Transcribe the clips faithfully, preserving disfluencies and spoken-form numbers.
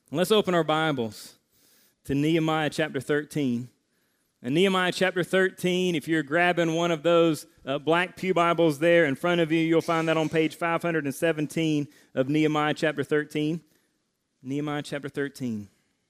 Let's open our Bibles to Nehemiah chapter thirteen. And Nehemiah chapter thirteen, if you're grabbing one of those uh, black pew Bibles there in front of you, you'll find that on page five hundred seventeen of Nehemiah chapter thirteen. Nehemiah chapter thirteen.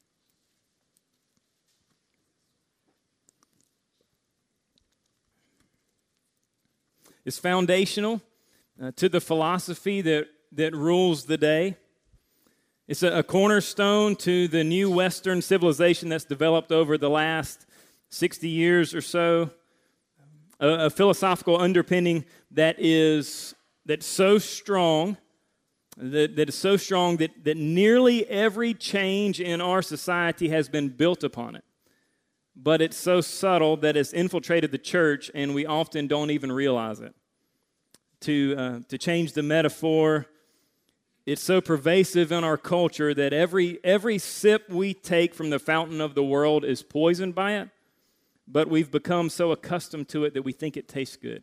It's foundational uh, to the philosophy that, that rules the day. It's a, a cornerstone to the new Western civilization that's developed over the last sixty years or so. A, a philosophical underpinning that is that's so strong, that, that is so strong that, that nearly every change in our society has been built upon it. But it's so subtle that it's infiltrated the church, and we often don't even realize it. To uh, to change the metaphor, it's so pervasive in our culture that every every sip we take from the fountain of the world is poisoned by it, but we've become so accustomed to it that we think it tastes good.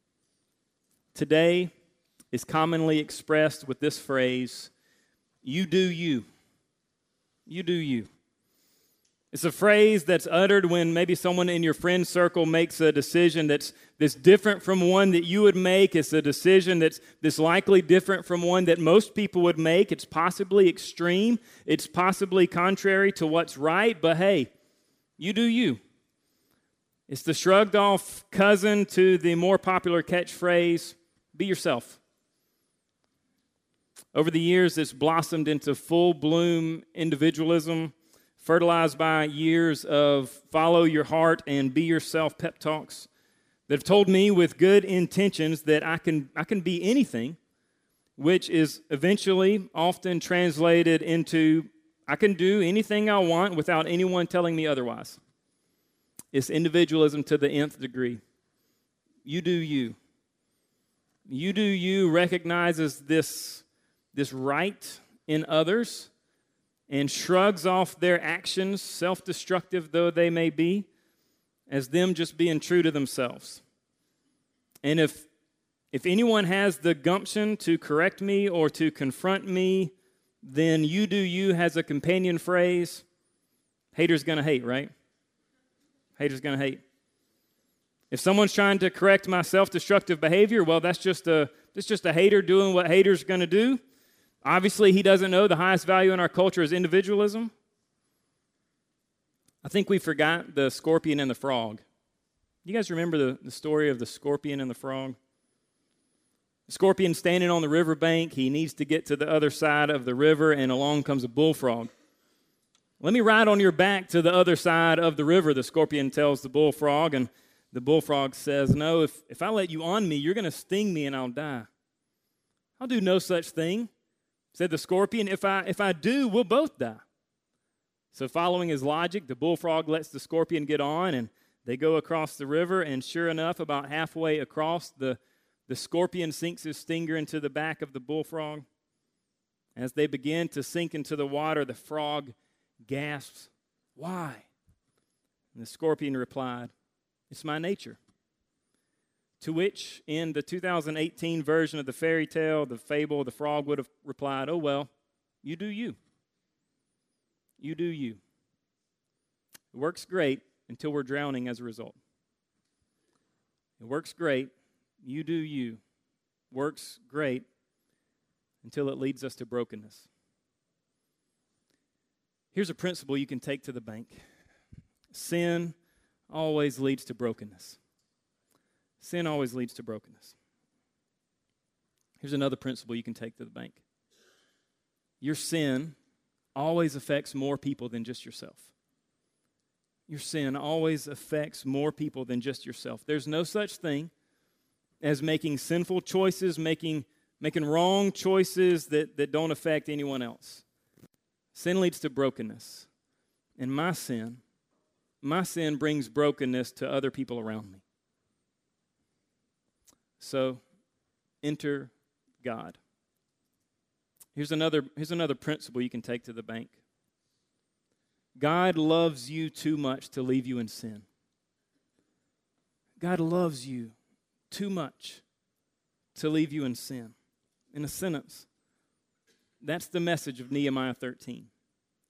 Today is commonly expressed with this phrase, "You do you. You do you." It's a phrase that's uttered when maybe someone in your friend circle makes a decision that's, that's different from one that you would make. It's a decision that's, that's likely different from one that most people would make. It's possibly extreme. It's possibly contrary to what's right. But hey, you do you. It's the shrugged off cousin to the more popular catchphrase, "Be yourself." Over the years, it's blossomed into full bloom individualism, fertilized by years of follow your heart and be yourself pep talks that have told me with good intentions that I can I can be anything, which is eventually often translated into I can do anything I want without anyone telling me otherwise. It's individualism to the nth degree. You do you. You do you recognizes this, this right in others and shrugs off their actions, self-destructive though they may be, as them just being true to themselves. And if if anyone has the gumption to correct me or to confront me, then you do you has a companion phrase, haters gonna hate, right? Haters gonna hate. If someone's trying to correct my self-destructive behavior, well, that's just a that's just a hater doing what haters gonna do. Obviously, he doesn't know the highest value in our culture is individualism. I think we forgot the scorpion and the frog. You guys remember the, the story of the scorpion and the frog? The scorpion standing on the riverbank. He needs to get to the other side of the river, and along comes a bullfrog. "Let me ride on your back to the other side of the river," the scorpion tells the bullfrog, and the bullfrog says, "No, if, if I let you on me, you're going to sting me and I'll die." "I'll do no such thing," said the scorpion. If I if I do, we'll both die." So following his logic, the bullfrog lets the scorpion get on, and they go across the river, and sure enough, about halfway across, the, the scorpion sinks his stinger into the back of the bullfrog. As they begin to sink into the water, the frog gasps, "Why?" And the scorpion replied, "It's my nature." To which, in the two thousand eighteen version of the fairy tale, the fable, the frog would have replied, "Oh, well, you do you. You do you." It works great until we're drowning as a result. It works great. You do you. Works great until it leads us to brokenness. Here's a principle you can take to the bank. Sin always leads to brokenness. Sin always leads to brokenness. Here's another principle you can take to the bank. Your sin always affects more people than just yourself. Your sin always affects more people than just yourself. There's no such thing as making sinful choices, making, making wrong choices that, that don't affect anyone else. Sin leads to brokenness. And my sin, my sin brings brokenness to other people around me. So, enter God. Here's another, here's another principle you can take to the bank. God loves you too much to leave you in sin. God loves you too much to leave you in sin. In a sentence, that's the message of Nehemiah thirteen.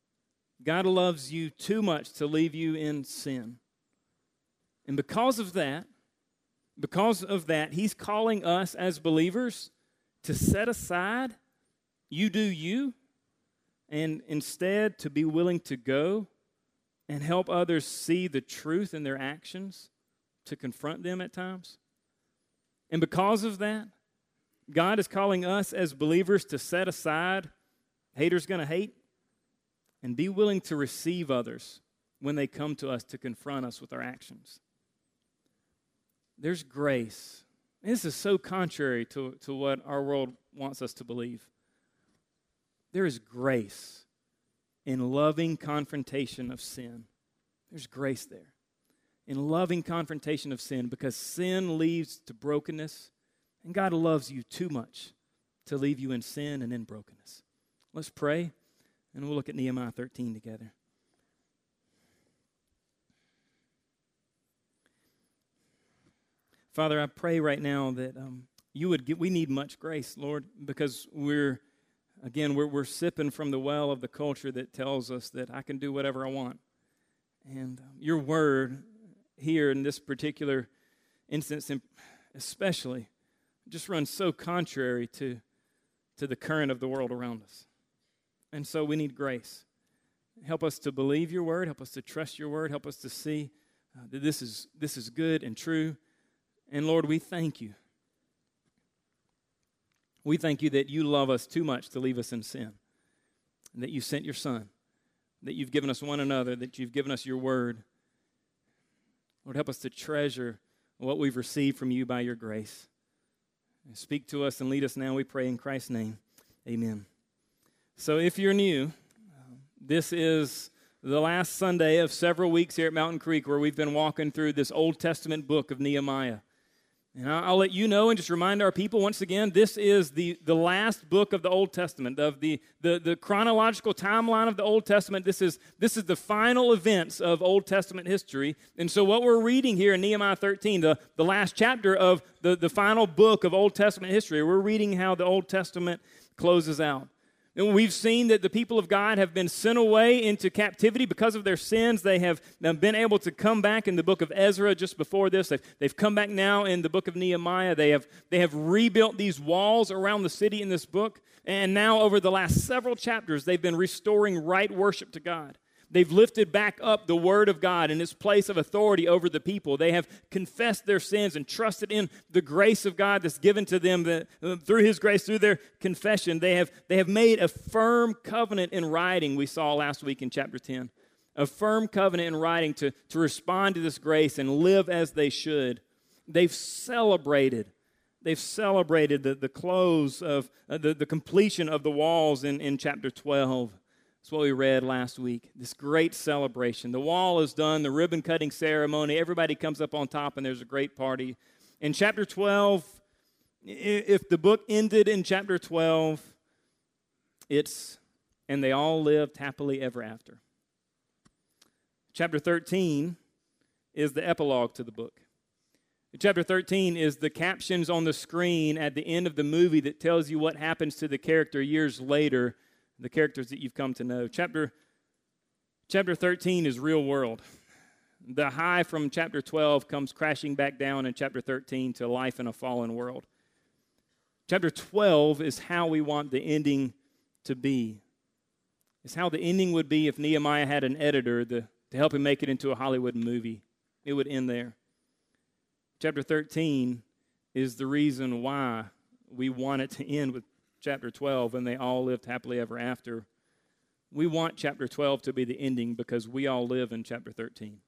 God loves you too much to leave you in sin. And because of that, because of that, he's calling us as believers to set aside you do you, and instead to be willing to go and help others see the truth in their actions, to confront them at times. And because of that, God is calling us as believers to set aside haters gonna hate and be willing to receive others when they come to us to confront us with our actions. There's grace. This is so contrary to, to what our world wants us to believe. There is grace in loving confrontation of sin. There's grace there. In loving confrontation of sin, because sin leads to brokenness, and God loves you too much to leave you in sin and in brokenness. Let's pray, and we'll look at Nehemiah thirteen together. Father, I pray right now that um, you would get, we need much grace, Lord, because we're, again, we're, we're sipping from the well of the culture that tells us that I can do whatever I want. And um, your word here in this particular instance especially just runs so contrary to, to the current of the world around us. And so we need grace. Help us to believe your word. Help us to trust your word. Help us to see uh, that this is, this is good and true. And Lord, we thank you. We thank you that you love us too much to leave us in sin, and that you sent your Son, that you've given us one another, that you've given us your word. Lord, help us to treasure what we've received from you by your grace. And speak to us and lead us now, we pray in Christ's name. Amen. So if you're new, this is the last Sunday of several weeks here at Mountain Creek where we've been walking through this Old Testament book of Nehemiah. And I'll let you know and just remind our people once again, this is the, the last book of the Old Testament, of the, the, the chronological timeline of the Old Testament. This is, this is the final events of Old Testament history. And so what we're reading here in Nehemiah thirteen, the, the last chapter of the, the final book of Old Testament history, we're reading how the Old Testament closes out. And we've seen that the people of God have been sent away into captivity because of their sins. They have been able to come back in the book of Ezra just before this. They've, they've come back now in the book of Nehemiah. They have, they have rebuilt these walls around the city in this book. And now over the last several chapters, they've been restoring right worship to God. They've lifted back up the word of God in its place of authority over the people. They have confessed their sins and trusted in the grace of God that's given to them that, uh, through his grace, through their confession. They have, they have made a firm covenant in writing, we saw last week in chapter ten. A firm covenant in writing to, to respond to this grace and live as they should. They've celebrated. They've celebrated the, the close of, uh, the, the completion of the walls in, in chapter twelve. That's what we read last week, this great celebration. The wall is done, the ribbon-cutting ceremony. Everybody comes up on top, and there's a great party. In chapter twelve, if the book ended in chapter twelve, it's, and they all lived happily ever after. Chapter thirteen is the epilogue to the book. Chapter thirteen is the captions on the screen at the end of the movie that tells you what happens to the character years later, the characters that you've come to know. Chapter, chapter thirteen is real world. The high from chapter twelve comes crashing back down in chapter thirteen to life in a fallen world. Chapter twelve is how we want the ending to be. It's how the ending would be if Nehemiah had an editor the, to help him make it into a Hollywood movie. It would end there. Chapter thirteen is the reason why we want it to end with chapter twelve, and they all lived happily ever after. We want chapter twelve to be the ending because we all live in chapter thirteen.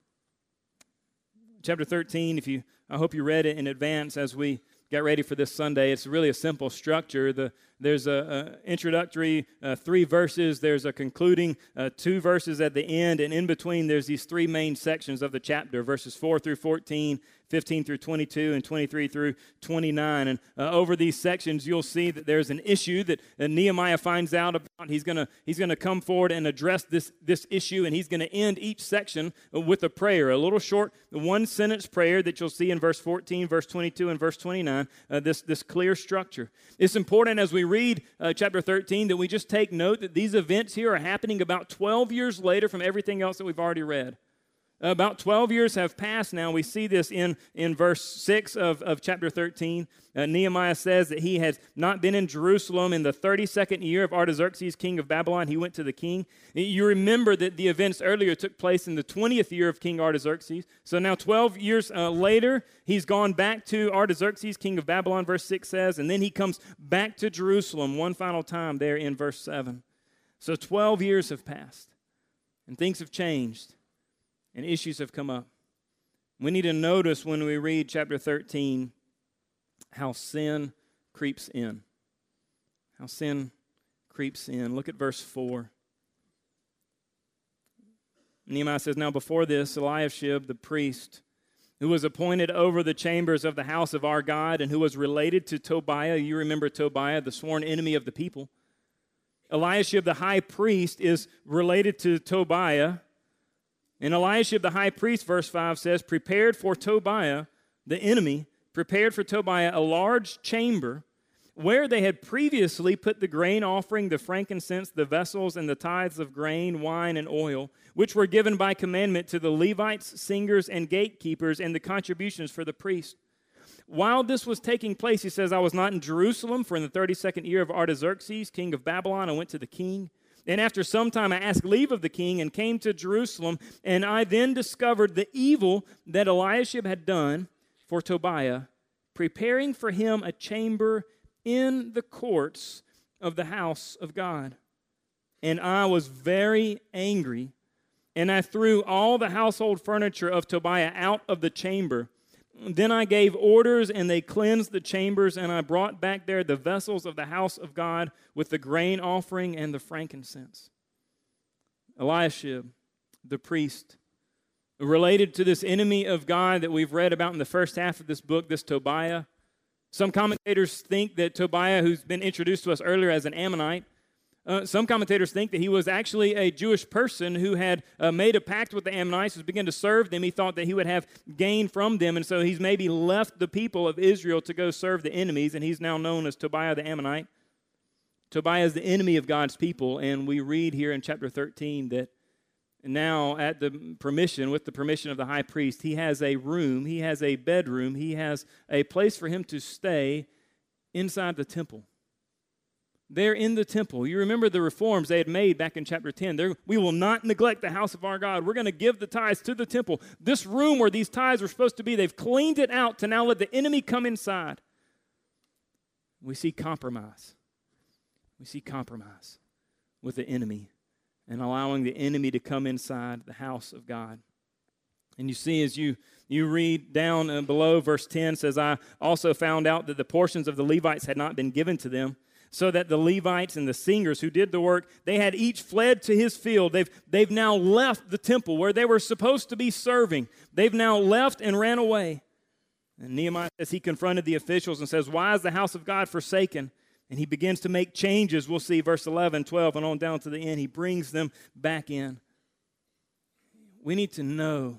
Chapter thirteen, if you, I hope you read it in advance as we got ready for this Sunday. It's really a simple structure. The, there's a, a introductory uh, three verses. There's a concluding uh, two verses at the end, and in between there's these three main sections of the chapter, verses four through fourteen, fifteen through twenty-two, and twenty-three through twenty-nine. And uh, over these sections, you'll see that there's an issue that uh, Nehemiah finds out about. He's gonna he's gonna come forward and address this this issue, and he's gonna end each section with a prayer, a little short one sentence prayer that you'll see in verse fourteen, verse twenty-two, and verse twenty-nine. Uh, this this clear structure. It's important as we read uh, chapter thirteen that we just take note that these events here are happening about twelve years later from everything else that we've already read. About twelve years have passed now. We see this in, in verse six of, of chapter thirteen. Uh, Nehemiah says that he has not been in Jerusalem in the thirty-second year of Artaxerxes, king of Babylon. He went to the king. You remember that the events earlier took place in the twentieth year of King Artaxerxes. So now twelve years uh, later, he's gone back to Artaxerxes, king of Babylon, verse six says, and then he comes back to Jerusalem one final time there in verse seven. So twelve years have passed, and things have changed. And issues have come up. We need to notice when we read chapter thirteen how sin creeps in. How sin creeps in. Look at verse four. Nehemiah says, "Now before this, Eliashib the priest, who was appointed over the chambers of the house of our God and who was related to Tobiah," you remember Tobiah, the sworn enemy of the people. Eliashib the high priest is related to Tobiah. And Eliashib the high priest, verse five says, prepared for Tobiah, the enemy, prepared for Tobiah a large chamber where they had previously put the grain offering, the frankincense, the vessels, and the tithes of grain, wine, and oil, which were given by commandment to the Levites, singers, and gatekeepers, and the contributions for the priest. While this was taking place, he says, I was not in Jerusalem, for in the thirty-second year of Artaxerxes, king of Babylon, I went to the king. And after some time, I asked leave of the king and came to Jerusalem, and I then discovered the evil that Eliashib had done for Tobiah, preparing for him a chamber in the courts of the house of God. And I was very angry, and I threw all the household furniture of Tobiah out of the chamber. Then I gave orders, and they cleansed the chambers, and I brought back there the vessels of the house of God with the grain offering and the frankincense. Eliashib, the priest, related to this enemy of God that we've read about in the first half of this book, this Tobiah. Some commentators think that Tobiah, who's been introduced to us earlier as an Ammonite, Uh, some commentators think that he was actually a Jewish person who had uh, made a pact with the Ammonites, was begun to serve them. He thought that he would have gain from them, and so he's maybe left the people of Israel to go serve the enemies, and he's now known as Tobiah the Ammonite. Tobiah is the enemy of God's people, and we read here in chapter thirteen that now at the permission, with the permission of the high priest, he has a room, he has a bedroom, he has a place for him to stay inside the temple. They're in the temple. You remember the reforms they had made back in chapter ten. They're, we will not neglect the house of our God. We're going to give the tithes to the temple. This room where these tithes were supposed to be, they've cleaned it out to now let the enemy come inside. We see compromise. We see compromise with the enemy and allowing the enemy to come inside the house of God. And you see as you, you read down below, verse ten says, I also found out that the portions of the Levites had not been given to them, so that the Levites and the singers who did the work, they had each fled to his field. They've, they've now left the temple where they were supposed to be serving. They've now left and ran away. And Nehemiah says he confronted the officials and says, why is the house of God forsaken? And he begins to make changes. We'll see verse eleven, twelve, and on down to the end. He brings them back in. We need to know,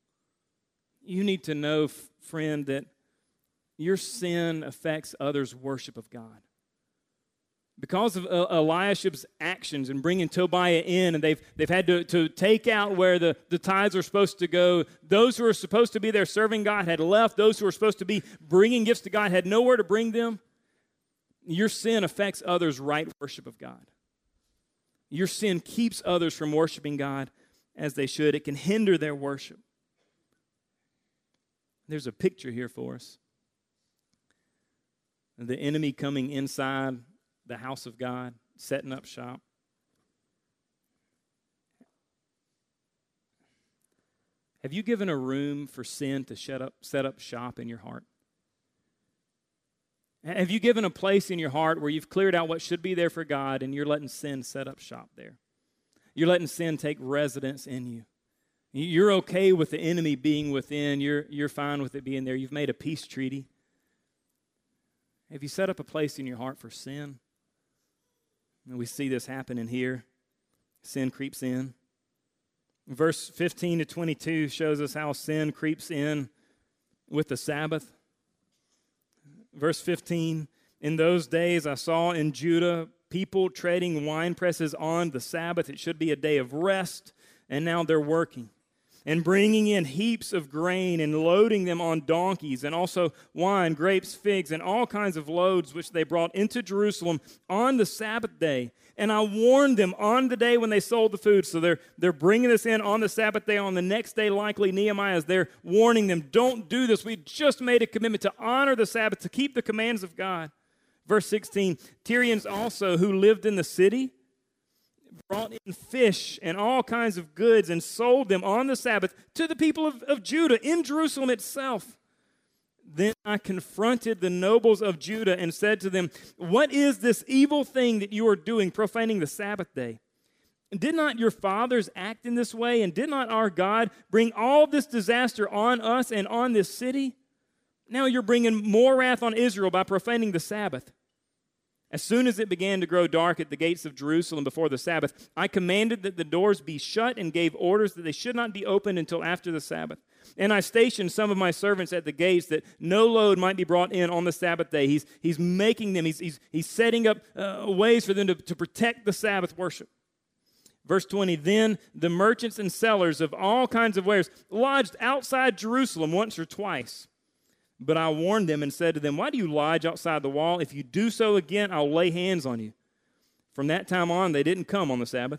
you need to know, friend, that your sin affects others' worship of God. Because of uh, Eliashib's actions in bringing Tobiah in, and they've they've had to, to take out where the, the tithes are supposed to go, those who are supposed to be there serving God had left. Those who are supposed to be bringing gifts to God had nowhere to bring them. Your sin affects others' right worship of God. Your sin keeps others from worshiping God as they should. It can hinder their worship. There's a picture here for us. The enemy coming inside the house of God, setting up shop. Have you given a room for sin to shut up, set up shop in your heart? Have you given a place in your heart where you've cleared out what should be there for God and you're letting sin set up shop there? You're letting sin take residence in you. You're okay with the enemy being within. You're, you're fine with it being there. You've made a peace treaty. Have you set up a place in your heart for sin? And we see this happening here. Sin creeps in. Verse fifteen to twenty-two shows us how sin creeps in with the Sabbath. Verse fifteen, In those days I saw in Judah people treading wine presses on the Sabbath. It should be a day of rest, and now they're working. And bringing in heaps of grain and loading them on donkeys, and also wine, grapes, figs, and all kinds of loads which they brought into Jerusalem on the Sabbath day. And I warned them on the day when they sold the food. So they're, they're bringing this in on the Sabbath day. On the next day, likely, Nehemiah is there warning them, don't do this. We just made a commitment to honor the Sabbath, to keep the commands of God. Verse sixteen, Tyrians also, who lived in the city, brought in fish and all kinds of goods and sold them on the Sabbath to the people of, of Judah in Jerusalem itself. Then I confronted the nobles of Judah and said to them, what is this evil thing that you are doing, profaning the Sabbath day? Did not your fathers act in this way, and did not our God bring all this disaster on us and on this city? Now you're bringing more wrath on Israel by profaning the Sabbath. As soon as it began to grow dark at the gates of Jerusalem before the Sabbath, I commanded that the doors be shut and gave orders that they should not be opened until after the Sabbath. And I stationed some of my servants at the gates that no load might be brought in on the Sabbath day. He's, he's making them, he's, he's, he's setting up uh, ways for them to, to protect the Sabbath worship. Verse twenty, then the merchants and sellers of all kinds of wares lodged outside Jerusalem once or twice. But I warned them and said to them, why do you lodge outside the wall? If you do so again, I'll lay hands on you. From that time on, they didn't come on the Sabbath.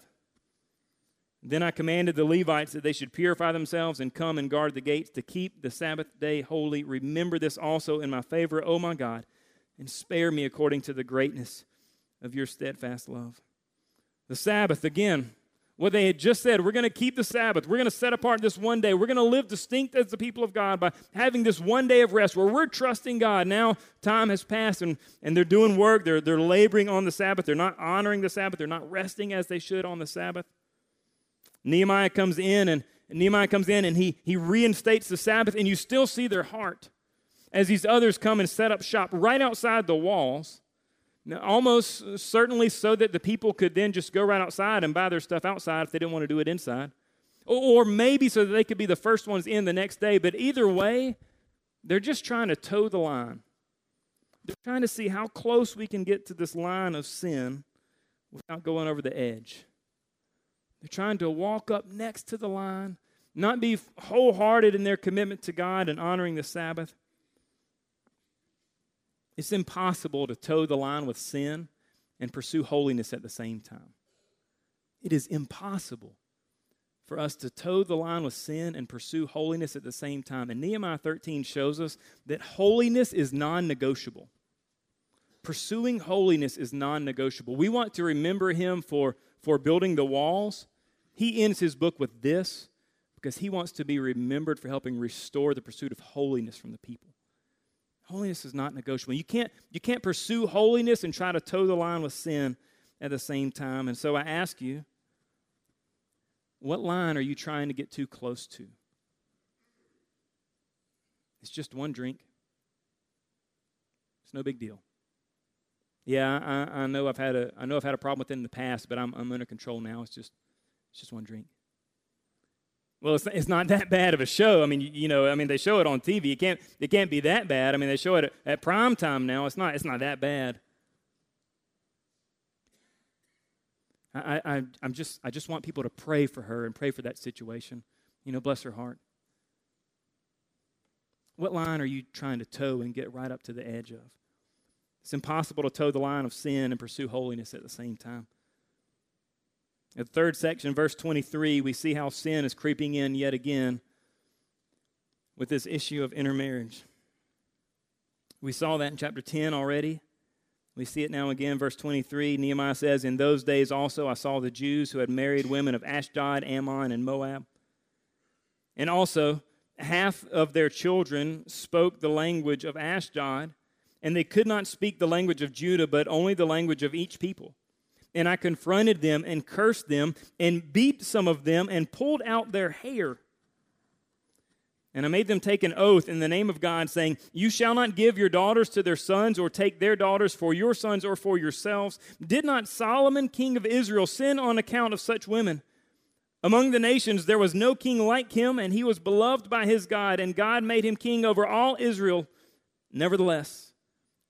Then I commanded the Levites that they should purify themselves and come and guard the gates to keep the Sabbath day holy. Remember this also in my favor, O my God, and spare me according to the greatness of your steadfast love. The Sabbath, again, what they had just said, we're going to keep the Sabbath. We're going to set apart this one day. We're going to live distinct as the people of God by having this one day of rest where we're trusting God. Now time has passed and, and they're doing work. They're, they're laboring on the Sabbath. They're not honoring the Sabbath. They're not resting as they should on the Sabbath. Nehemiah comes in and, and Nehemiah comes in and he, he reinstates the Sabbath, and you still see their heart as these others come and set up shop right outside the walls. Now, almost certainly so that the people could then just go right outside and buy their stuff outside if they didn't want to do it inside. Or, or maybe so that they could be the first ones in the next day. But either way, they're just trying to toe the line. They're trying to see how close we can get to this line of sin without going over the edge. They're trying to walk up next to the line, not be wholehearted in their commitment to God and honoring the Sabbath. It's impossible to toe the line with sin and pursue holiness at the same time. It is impossible for us to toe the line with sin and pursue holiness at the same time. And Nehemiah thirteen shows us that holiness is non-negotiable. Pursuing holiness is non-negotiable. We want to remember him for, for building the walls. He ends his book with this because he wants to be remembered for helping restore the pursuit of holiness from the people. Holiness is not negotiable. You can't, you can't pursue holiness and try to toe the line with sin at the same time. And so I ask you, what line are you trying to get too close to? It's just one drink. It's no big deal. Yeah, I, I know I've had a I know I've had a problem with it in the past, but I'm I'm under control now. It's just it's just one drink. Well, it's, it's not that bad of a show. I mean, you, you know, I mean, they show it on T V. It can't, it can't be that bad. I mean, they show it at, at prime time now. It's not, it's not that bad. I, I, I'm just, I just want people to pray for her and pray for that situation. You know, bless her heart. What line are you trying to toe and get right up to the edge of? It's impossible to toe the line of sin and pursue holiness at the same time. In the third section, verse twenty-three, we see how sin is creeping in yet again with this issue of intermarriage. We saw that in chapter ten already. We see it now again, verse twenty-three. Nehemiah says, in those days also I saw the Jews who had married women of Ashdod, Ammon, and Moab. And also, half of their children spoke the language of Ashdod, and they could not speak the language of Judah, but only the language of each people. And I confronted them and cursed them and beat some of them and pulled out their hair. And I made them take an oath in the name of God, saying, you shall not give your daughters to their sons or take their daughters for your sons or for yourselves. Did not Solomon, king of Israel, sin on account of such women? Among the nations there was no king like him, and he was beloved by his God, and God made him king over all Israel. Nevertheless,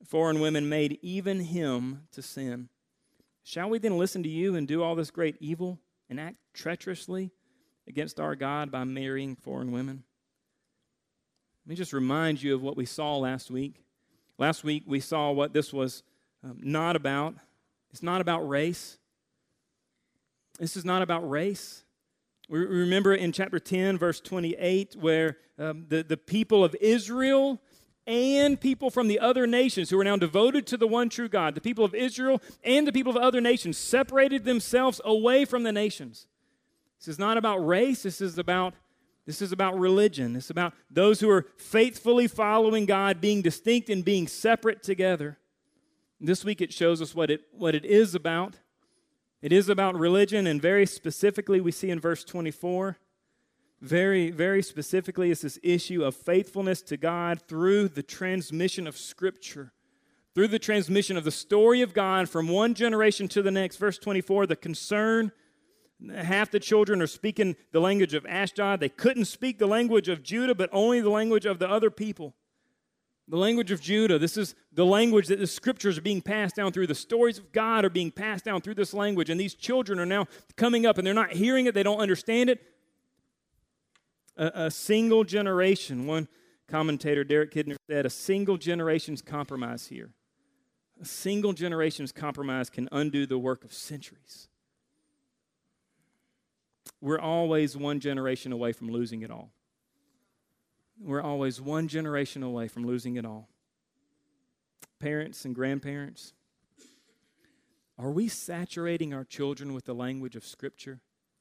foreign women made even him to sin. Shall we then listen to you and do all this great evil and act treacherously against our God by marrying foreign women? Let me just remind you of what we saw last week. Last week we saw what this was um, not about. It's not about race. This is not about race. We remember in chapter ten, verse twenty-eight, where um, the, the people of Israel and people from the other nations who are now devoted to the one true God, the people of Israel and the people of other nations, separated themselves away from the nations. This is not about race. This is about, this is about religion. It's about those who are faithfully following God, being distinct and being separate together. This week it shows us what it, what it is about. It is about religion, and very specifically we see in verse twenty-four, very, very specifically, it's this issue of faithfulness to God through the transmission of Scripture, through the transmission of the story of God from one generation to the next. Verse twenty-four, the concern, half the children are speaking the language of Ashdod. They couldn't speak the language of Judah, but only the language of the other people. The language of Judah, this is the language that the Scriptures are being passed down through. The stories of God are being passed down through this language, and these children are now coming up, and they're not hearing it, they don't understand it. A, a single generation, one commentator, Derek Kidner, said, a single generation's compromise here. A single generation's compromise can undo the work of centuries. We're always one generation away from losing it all. We're always one generation away from losing it all. Parents and grandparents, are we saturating our children with the language of Scripture?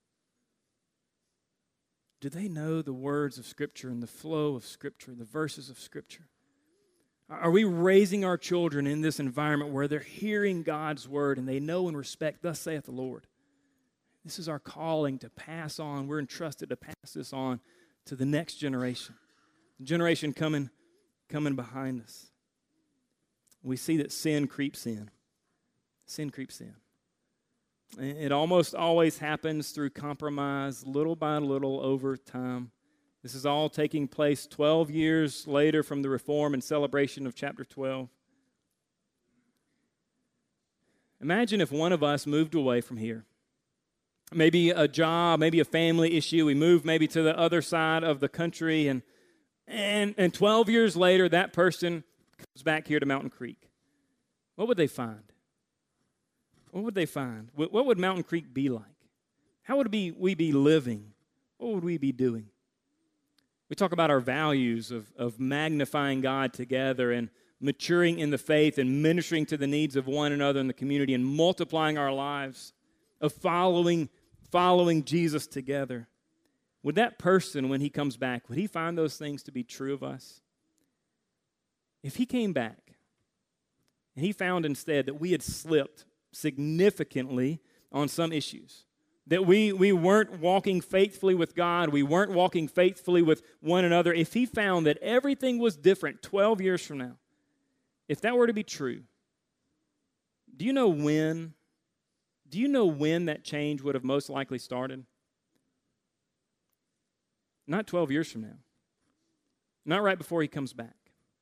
Do they know the words of Scripture and the flow of Scripture, the verses of Scripture? Are we raising our children in this environment where they're hearing God's word and they know and respect, thus saith the Lord? This is our calling to pass on. We're entrusted to pass this on to the next generation. The generation coming, coming behind us. We see that sin creeps in. Sin creeps in. It almost always happens through compromise, little by little over time. This is all taking place twelve years later from the reform and celebration of chapter twelve. Imagine if one of us moved away from here. Maybe a job, maybe a family issue. We move maybe to the other side of the country, and and and twelve years later, that person comes back here to Mountain Creek. What would they find? What would they find? What would Mountain Creek be like? How would we, we be living? What would we be doing? We talk about our values of, of magnifying God together and maturing in the faith and ministering to the needs of one another in the community and multiplying our lives, of following, following Jesus together. Would that person, when he comes back, would he find those things to be true of us? If he came back and he found instead that we had slipped significantly on some issues, that we, we weren't walking faithfully with God, we weren't walking faithfully with one another, if he found that everything was different twelve years from now, if that were to be true, do you know when, do you know when that change would have most likely started? Not twelve years from now. Not right before he comes back.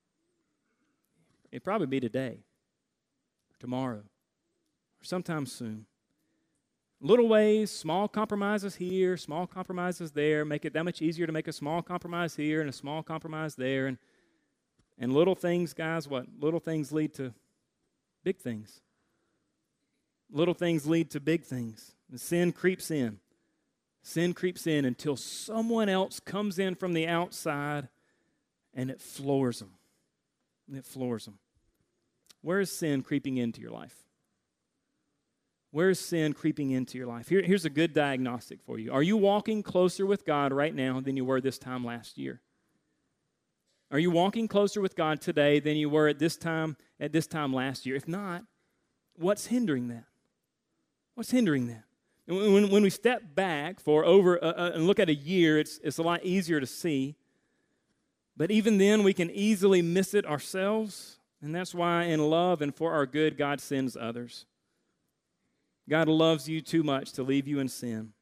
It'd probably be today, or tomorrow, or sometime soon. Little ways, small compromises here, small compromises there, make it that much easier to make a small compromise here and a small compromise there. And, and little things, guys, what? Little things lead to big things. Little things lead to big things. And sin creeps in. Sin creeps in until someone else comes in from the outside and it floors them. And it floors them. Where is sin creeping into your life? Where is sin creeping into your life? Here, here's a good diagnostic for you. Are you walking closer with God right now than you were this time last year? Are you walking closer with God today than you were at this time at this time last year? If not, what's hindering that? What's hindering that? When, when we step back for over uh, uh, and look at a year, it's, it's a lot easier to see. But even then, we can easily miss it ourselves. And that's why in love and for our good, God sends others. God loves you too much to leave you in sin.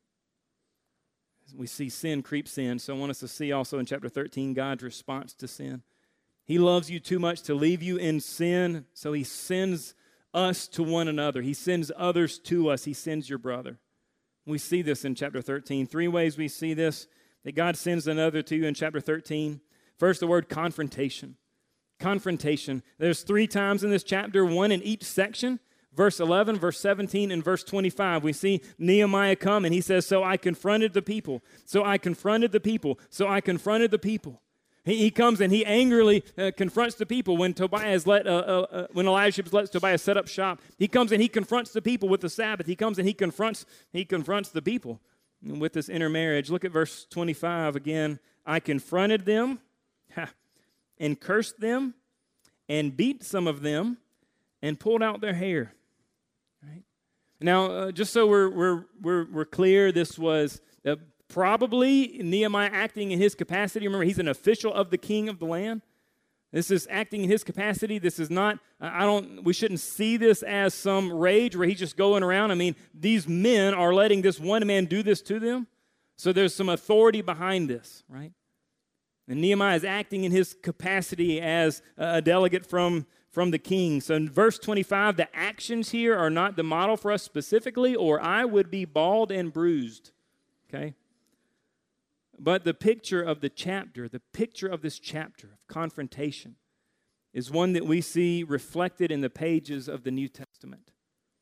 We see sin creeps in. So I want us to see also in chapter thirteen God's response to sin. He loves you too much to leave you in sin, so he sends us to one another. He sends others to us. He sends your brother. We see this in chapter thirteen. Three ways we see this, that God sends another to you in chapter thirteen. First, the word confrontation. Confrontation. There's three times in this chapter, one in each section. Verse eleven, verse seventeen, and verse twenty-five. We see Nehemiah come, and he says, so I confronted the people. So I confronted the people. So I confronted the people. He, he comes and he angrily uh, confronts the people when Tobias let, uh, uh, uh, when Eliashib lets Tobias set up shop. He comes and he confronts the people with the Sabbath. He comes and he confronts, he confronts the people with this intermarriage. Look at verse twenty-five again. I confronted them ha, and cursed them and beat some of them and pulled out their hair. Right? Now, uh, just so we're, we're, we're, we're clear, this was uh, probably Nehemiah acting in his capacity. Remember, he's an official of the king of the land. This is acting in his capacity. This is not, I don't, we shouldn't see this as some rage where he's just going around. I mean, these men are letting this one man do this to them. So there's some authority behind this, right? And Nehemiah is acting in his capacity as a delegate from, from the king. So in verse twenty-five, the actions here are not the model for us specifically, or I would be bald and bruised, okay? But the picture of the chapter, the picture of this chapter of confrontation is one that we see reflected in the pages of the New Testament.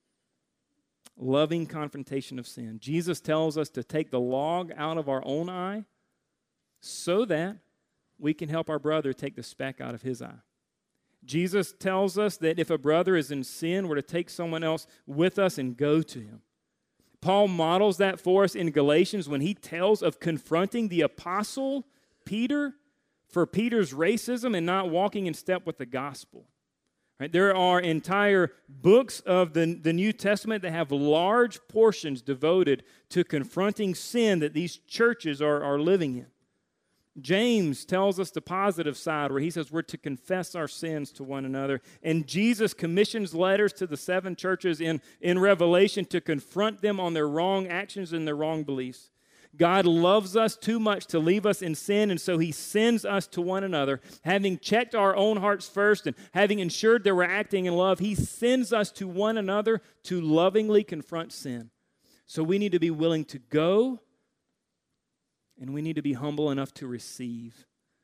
Loving confrontation of sin. Jesus tells us to take the log out of our own eye so that we can help our brother take the speck out of his eye. Jesus tells us that if a brother is in sin, we're to take someone else with us and go to him. Paul models that for us in Galatians when he tells of confronting the apostle Peter for Peter's racism and not walking in step with the gospel. Right? There are entire books of the, the New Testament that have large portions devoted to confronting sin that these churches are, are living in. James tells us the positive side where he says we're to confess our sins to one another. And Jesus commissions letters to the seven churches in, in Revelation to confront them on their wrong actions and their wrong beliefs. God loves us too much to leave us in sin, and so he sends us to one another. Having checked our own hearts first and having ensured that we're acting in love, he sends us to one another to lovingly confront sin. So we need to be willing to go, and we need to be humble enough to receive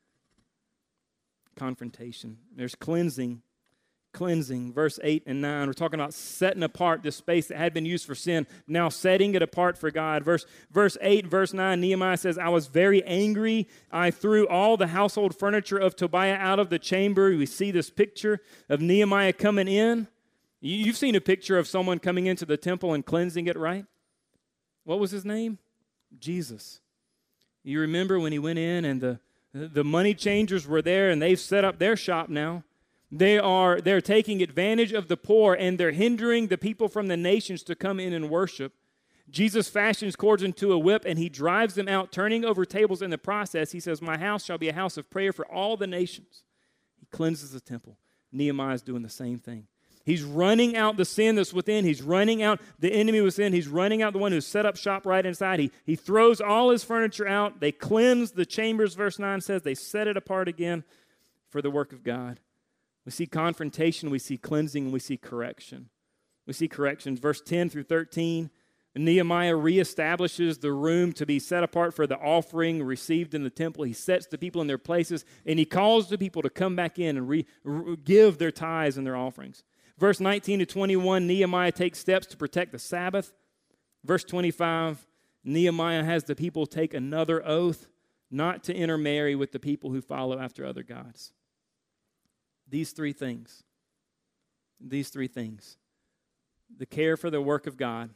confrontation. There's cleansing. Cleansing, verse eight and nine. We're talking about setting apart this space that had been used for sin, now setting it apart for God. Verse, verse eight, verse nine, Nehemiah says, I was very angry. I threw all the household furniture of Tobiah out of the chamber. We see this picture of Nehemiah coming in. You've seen a picture of someone coming into the temple and cleansing it, right? What was his name? Jesus. You remember when he went in and the, the money changers were there and they've set up their shop now. They are they're taking advantage of the poor, and they're hindering the people from the nations to come in and worship. Jesus fashions cords into a whip, and he drives them out, turning over tables in the process. He says, my house shall be a house of prayer for all the nations. He cleanses the temple. Nehemiah is doing the same thing. He's running out the sin that's within. He's running out the enemy within. He's running out the one who's set up shop right inside. He, he throws all his furniture out. They cleanse the chambers, verse nine says. They set it apart again for the work of God. We see confrontation, we see cleansing, and we see correction. We see corrections. Verse ten through thirteen, Nehemiah reestablishes the room to be set apart for the offering received in the temple. He sets the people in their places, and he calls the people to come back in and re, re, give their tithes and their offerings. Verse nineteen to twenty-one, Nehemiah takes steps to protect the Sabbath. Verse twenty-five, Nehemiah has the people take another oath not to intermarry with the people who follow after other gods. These three things, these three things, the care for the work of God,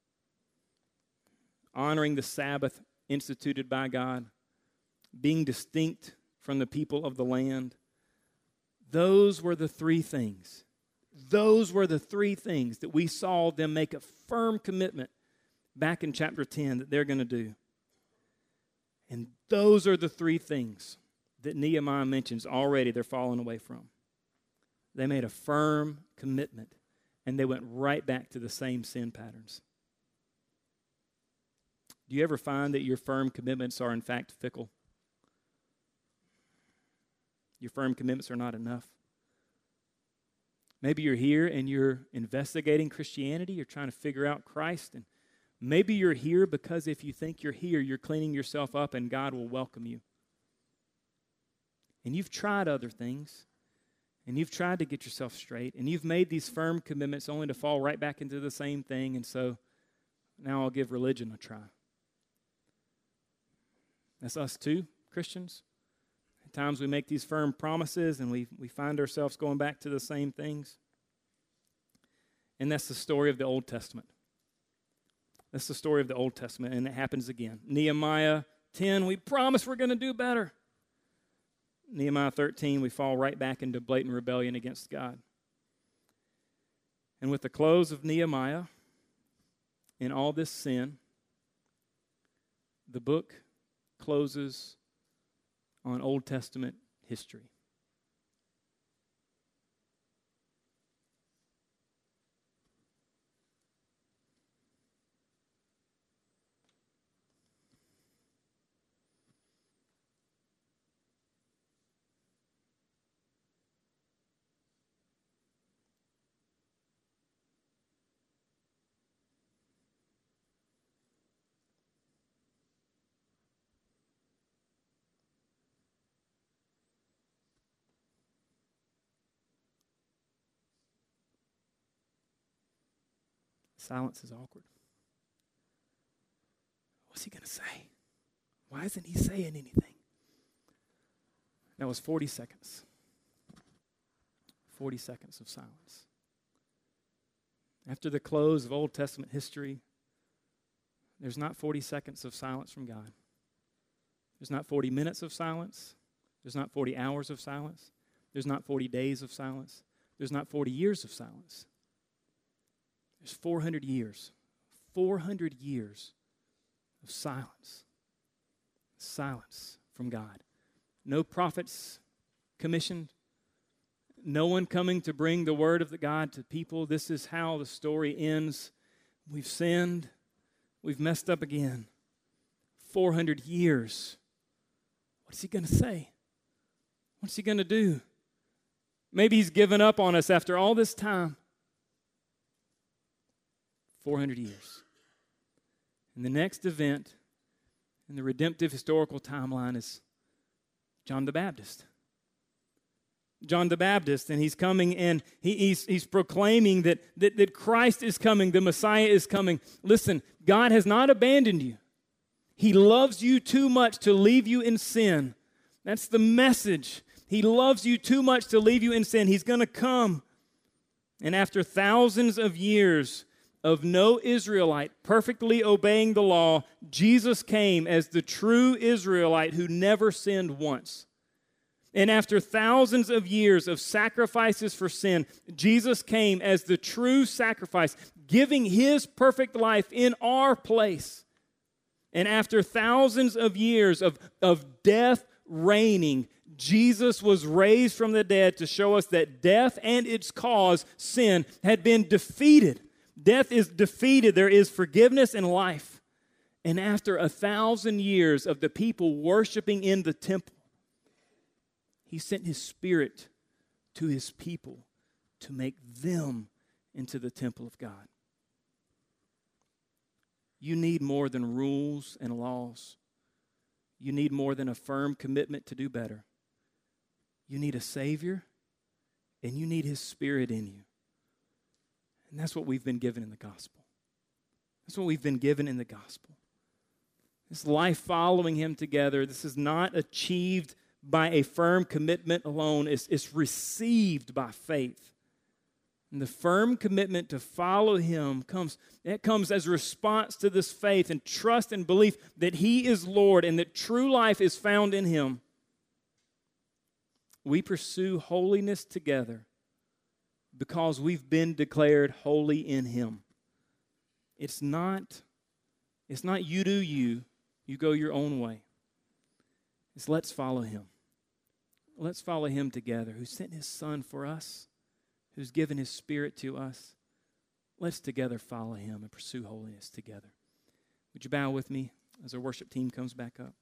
honoring the Sabbath instituted by God, being distinct from the people of the land, those were the three things. Those were the three things that we saw them make a firm commitment back in chapter ten that they're going to do. And those are the three things that Nehemiah mentions already they're falling away from. They made a firm commitment, and they went right back to the same sin patterns. Do you ever find that your firm commitments are in fact fickle? Your firm commitments are not enough. Maybe you're here and you're investigating Christianity. You're trying to figure out Christ. And maybe you're here because if you think you're here, you're cleaning yourself up and God will welcome you. And you've tried other things. And you've tried to get yourself straight. And you've made these firm commitments only to fall right back into the same thing. And so now I'll give religion a try. That's us too, Christians. At times we make these firm promises and we, we find ourselves going back to the same things. And that's the story of the Old Testament. That's the story of the Old Testament, and it happens again. Nehemiah ten, we promise we're going to do better. Nehemiah thirteen, we fall right back into blatant rebellion against God. And with the close of Nehemiah and all this sin, the book closes on Old Testament history. Silence is awkward. What's he going to say? Why isn't he saying anything? That was forty seconds. forty seconds of silence. After the close of Old Testament history, there's not forty seconds of silence from God. There's not forty minutes of silence. There's not forty hours of silence. There's not forty days of silence. There's not forty years of silence. There's four hundred years. four hundred years of silence. Silence from God. No prophets commissioned. No one coming to bring the word of the God to people. This is how the story ends. We've sinned. We've messed up again. four hundred years. What's he going to say? What's he going to do? Maybe he's given up on us after all this time. four hundred years. And the next event in the redemptive historical timeline is John the Baptist. John the Baptist, and he's coming and he, he's, he's proclaiming that, that, that Christ is coming, the Messiah is coming. Listen, God has not abandoned you. He loves you too much to leave you in sin. That's the message. He loves you too much to leave you in sin. He's going to come. And after thousands of years of no Israelite perfectly obeying the law, Jesus came as the true Israelite who never sinned once. And after thousands of years of sacrifices for sin, Jesus came as the true sacrifice, giving his perfect life in our place. And after thousands of years of, of death reigning, Jesus was raised from the dead to show us that death and its cause, sin, had been defeated. Death is defeated. There is forgiveness and life. And after a thousand years of the people worshiping in the temple, he sent his Spirit to his people to make them into the temple of God. You need more than rules and laws. You need more than a firm commitment to do better. You need a Savior, and you need his Spirit in you. And that's what we've been given in the gospel. That's what we've been given in the gospel. This life following him together, this is not achieved by a firm commitment alone. It's, it's received by faith. And the firm commitment to follow him comes, it comes as a response to this faith and trust and belief that he is Lord and that true life is found in him. We pursue holiness together because we've been declared holy in him. It's not, it's not you do you, you go your own way. It's let's follow him. Let's follow him together, who sent his Son for us, who's given his Spirit to us. Let's together follow him and pursue holiness together. Would you bow with me as our worship team comes back up?